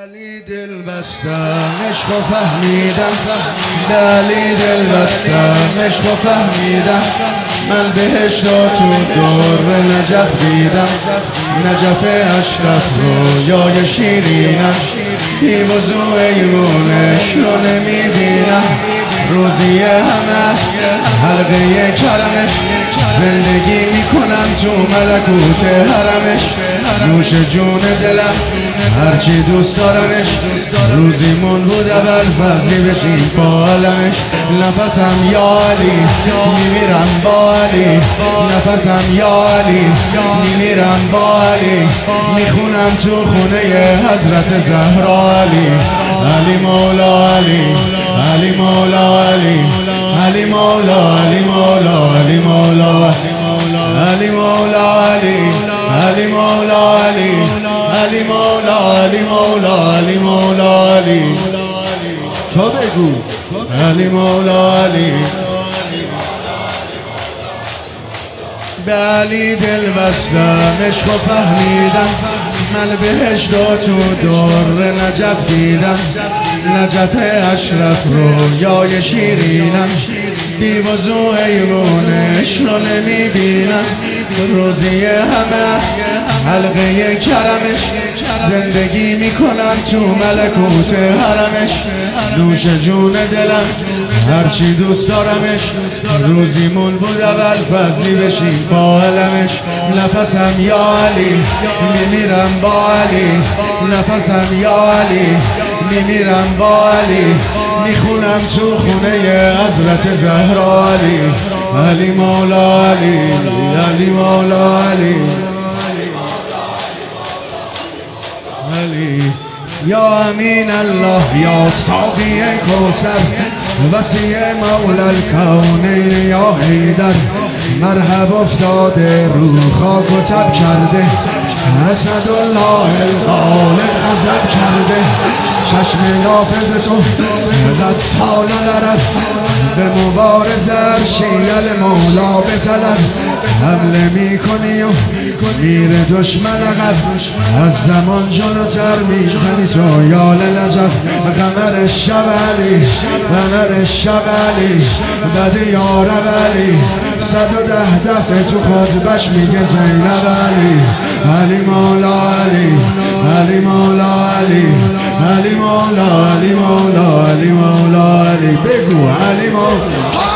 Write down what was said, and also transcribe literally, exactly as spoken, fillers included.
علی دل بستم عشق و فهمیدم، به علی دل بستم عشق و فهمیدم. من بهشت و تو دور نجف دیدم، نجف اشرف رویای شیرینم. بی وضوع ایمونش رو نمیبینم، روزی همه است حلقه کرمش. زندگی میکنم تو ملکوت حرمش، نوش جون دلم هرچی دوست دارمش. روزیمون بود اول فضلی بشیم با علمش. نفسم یا علی میمیرم با علی، نفسم یا علی میمیرم با علی. میخونم تو خونه حضرت زهرا علی، علی مولا علی، علی مولا علی، علی مولا علی مولا علی مولا علی مولا علی، علی مولا علی، علی مولا علی مولا علی مولا علی. تو بگو علی مولا علی. به علی دل بستم عشق و فهمیدم، من بهشت و تو دور نجف دیدم. نجف اشرف رویای شیرینم، بی وضوع ایمونش رو نمیبینم. روزی همه است حلقه کرمش، زندگی میکنم تو ملکوت حرمش. نوش جون دلم هرچی دوست دارمش، روزیمون بود اول فضلی بشیم با علمش. نفسم یا علی میمیرم با علی، نفسم یا علی میمیرم با علی. میخونم تو خونه حضرت زهرا علی، علی مولا علی، علی مولا علی، علی. یا امین الله یا ساقی کوثر، وسیع مولا الکونین یا حیدر. مرحب افتاده رو خاک و تب کرده، اسدالله الغالب غضب کرده. چشم نافذ تو قد سال نرفت، به مبارزه شیل مولا به طلب. حمله میکنی و میره دشمن عقب، از زمان جلوتر میزنی تو یال نجف. قمر شب علی، قمر شب علی، بد یارب علی. صد و ده دفعه تو خطبش میگه زینب علی، علی مولا علی، علی مولا علی، علی مولا علی مولا علی مولا علی. بگو علی مولا